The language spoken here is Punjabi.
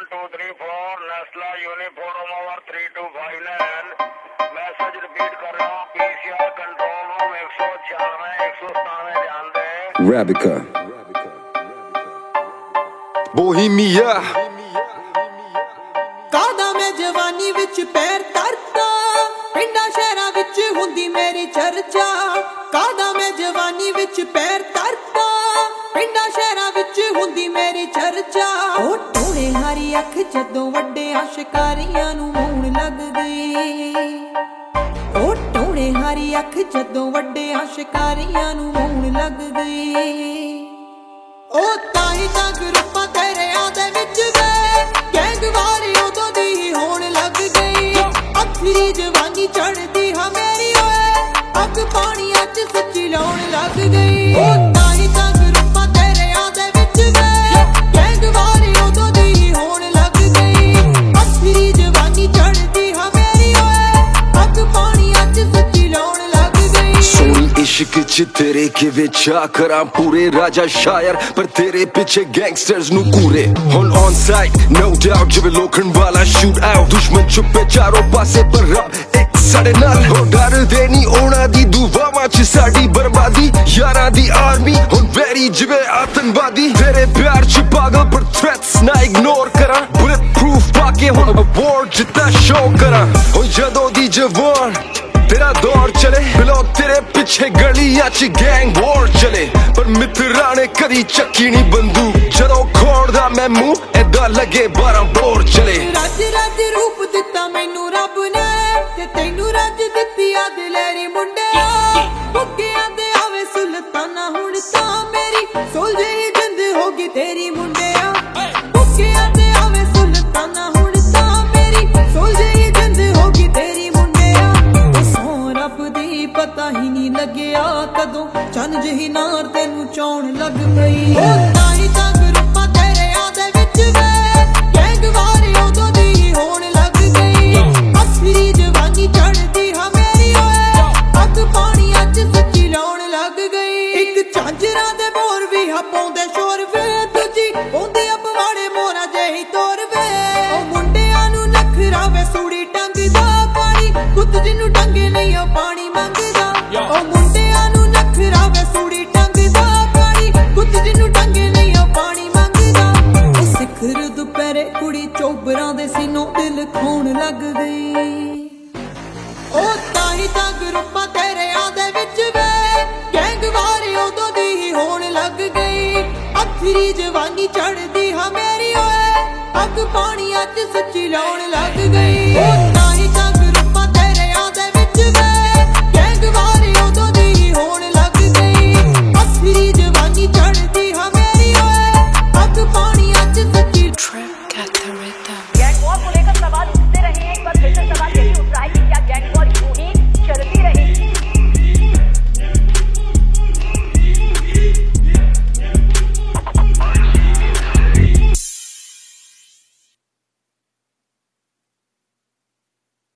2 3 4 नेस्ला यूनिफॉर्म ओवर 3259 मैसेज रिपीट कर रहा हूँ पीसीआर कंट्रोल रूम 196 197 ध्यान दे Arabica Bohemia ਕਾਦਾ ਮੈਂ ਜਵਾਨੀ ਵਿੱਚ ਪੈਰ ਧਰਤਾ ਪਿੰਡਾਂ ਸ਼ਹਿਰਾਂ ਵਿੱਚ ਹੁੰਦੀ ਮੇਰੀ ਚਰਚਾ ਕਾਦਾ ਮੈਂ ਜਵਾਨੀ ਵਿੱਚ ਪੈਰ ਧਰਤਾ ਪਿੰਡਾਂ ਸ਼ਹਿਰਾਂ ਵਿੱਚ ਹੁੰਦੀ ਮੇਰੀ ਚਰਚਾ ਉਹ ਟੋਏ ਹਰੀ ਅੱਖ ਜਦੋਂ ਵੱਡੇ ਆਸ਼ਿਕਾਰੀਆਂ ਨੂੰ ਮੂਣ ਲੱਗ ਗਈ ਉਹ ਟੋਏ ਹਰੀ ਅੱਖ ਜਦੋਂ ਵੱਡੇ ਆਸ਼ਿਕਾਰੀਆਂ ਨੂੰ ਮੂਣ ਲੱਗ ਗਈ ਉਹ ਤਾਈ ਤਾਂ ਗਰੁੱਪਾਂ ਤੇਰਿਆਂ ਦੇ ਵਿੱਚ ਵੇ ਗੈਂਗਵਾਰੀ ਉਦੋਂ ਦੀ ਹੋਣ ਲੱਗ ਗਈ ਅਖਰੀ ਜਵਾਨੀ ਚੜਦੀ ਹਾਂ ਮੇਰੀ ਓਏ ਅੱਗ ਪਾਣੀਆਂ 'ਚ ਸੱਚੀ ਲਾਉਣ ਲੱਗ ਗਈ ਉਹ ਤਾਈ ਤਾਂ ਗਰੁੱਪਾਂ ਤੇਰਿਆਂ ਦੇ ਵਿੱਚ ਵੇ ਗੈਂਗਵਾਰੀ ਉਦੋਂ ਦੀ ਹੋਣ ਲੱਗ ਗਈ ਅਖਰੀ ਜਵਾਨੀ ਚੜਦੀ ਹਾਂ ਮੇਰੀ ਓਏ ਅੱਗ ਪਾਣੀਆਂ 'ਚ ਸੱਚੀ ਲਾਉਣ ਲੱਗ ਗਈ ਸੋਈ इश्क च तेरे के विच आकर पूरे राजा शायर पर तेरे पीछे गैंगस्टर्स नु कूरे हुन ऑन साइड नो डाउट जिवें लोखंड वाला शूट आउट दुश्मन छुपे चारों पासे पर रब एक साडे नाल हो डर दे नी ओना दी दुआवां च साडी बर्बादी यारां दी आर्मी हुन वेरी जिवें आतंकवादी तेरे प्यार च पागल पर थ्रेट्स ना इग्नोर करा बुलेट प्रूफ पाके हुन अवार्ड जितना शो करा हो जदों दी जवान तेरा दौर चले बिलो तेरे पिछे गलियां च गैंग वॉर चले पर मित्रा ने कदी चक्की नहीं बंदूक जदों खोड़दा मैं मुंह ऐदा लगे 12 बोर चले ਰੱਜ ਰੱਜ ਰੂਪ ਦਿੱਤਾ ਮੈਨੂੰ ਰੱਬ ਨੇ ਤੇ ਤੈਨੂੰ ਰੱਜ ਦਿੱਤੀ ਆ ਦਿਲੇਰੀ ਮੁੰਡਿਆ ਬੁੱਗਿਆਂ ਦੇ ਆਵੇ ਸੁਲਤਾਨਾ ਹੁਣ ਤਾਂ ਮੇਰੀ ਸੋਲ੍ਹੀ ਜਿੰਦ ਹੋ ਗਈ ਤੇਰੀ ਮੁੰਡਿਆ ਬੁੱਗਿਆਂ ਦੇ ਆਵੇ ਸੁਲਤਾਨਾ ਹੁਣ ਤਾਂ ਮੇਰੀ ਸੋਲ੍ਹੀ ਜਿੰਦ ਹੋ ਗਈ ਤੇਰੀ ਮੁੰਡਿਆ ਸੌ ਰੱਬ ਦੀ ਪਤਾ ਹੀ ਨਹੀਂ ਲੱਗਿਆ ਕਦੋਂ ਚੰਨ ਜਿਹੀ ਨਾਰ ਤੈਨੂੰ ਚੌਣ ਲੱਗ ਗਈ ਉਹ ਤਾਈ ਤਾਂ ਗਰੁੱਪਾਂ ਤੇਰਿਆਂ ਦੇ ਵਿੱਚ ਵੇ ਗੈਂਗਵਾਰੀ ਉਦੋਂ ਦੀ ਹੋਣ ਲੱਗ ਗਈ ਅਖਰੀ ਜਵਾਨੀ ਚੜਦੀ ਹਾਂ ਮੇਰੀ ਓਏ ਅੱਗ ਪਾਣੀਆਂ 'ਚ ਸੱਚੀ ਲਾਉਣ ਲੱਗ ਗਈ ਇੱਕ ਝਾਂਜਰਾਂ ਦੇ ਮੋਰ ਵੀ ਪਾਉਂਦੇ ਸ਼ੋਰ ਵੇ ਦੂਜੀ ਪਾਉਂਦੀ ਆ ਪਵਾੜੇ ਮੋਰਾ ਜਿਹੀ ਤੋਰ ਵੇ ਉਹ ਮੁੰਡਿਆਂ ਨੂੰ ਨਖਰਾ ਵੇ ਸੂੜੀ ਟੰਗਦਾ ਪਾਣੀ ਕੁੱਤ ਜਿਹਨੂੰ ਟੰਗੇ ਨਹੀਂ ਉਹ ਪਾਣੀ ਮੰਗਦਾ ਉਹ ਮੁੰਡਿਆਂ ਨੂੰ ਨਖਰਾ ਵੇ ਸੂੜੀ ਟੰਗਦਾ ਪਾਣੀ ਕੁੱਤ ਜਿਹਨੂੰ ਟੰਗੇ ਨਹੀਂ ਉਹ ਪਾਣੀ ਮੰਗਦਾ ਉਹ ਸਿਖਰ ਦੁਪਹਿਰੇ ਕੁੜੀ ਚੋਬਰਾਂ ਦੇ ਸੀਨੋਂ ਦਿਲ ਖੋਣ ਲੱਗ ਗਈ ਉਹ ਤਾਈ ਤਾਂ ਗਰੁੱਪਾਂ ਤੇਰਿਆਂ ਦੇ ਵਿੱਚ ਵੇ ਗੈਂਗਵਾਰੀ ਉਦੋਂ ਦੀ ਹੋਣ ਲੱਗ ਗਈ ਅਖਰੀ ਜਵਾਨੀ ਚੜਦੀ ਹਾਂ ਮੇਰੀ ਓਏ ਅੱਗ ਪਾਣੀਆਂ 'ਚ ਸੱਚੀ ਲਾਉਣ ਲੱਗ ਗਈ ਉਹ ਤਾਈ ਤਾਂ ਗਰੁੱਪਾਂ ਤੇਰਿਆਂ ਦੇ ਵਿੱਚ ਵੇ ਗੈਂਗਵਾਰੀ ਉਦੋਂ ਦੀ ਹੋਣ ਲੱਗ ਗਈ ਅਖਰੀ ਜਵਾਨੀ ਚੜਦੀ ਹਾਂ ਮੇਰੀ ਓਏ ਅੱਗ ਪਾਣੀਆਂ 'ਚ ਸੱਚੀ गैंग वॉर को लेकर सवाल उठते रहे हैं। एक बार फिर से सवाल यही उठ रहा है कि क्या गैंग वॉर यूं ही चलती रहेगी?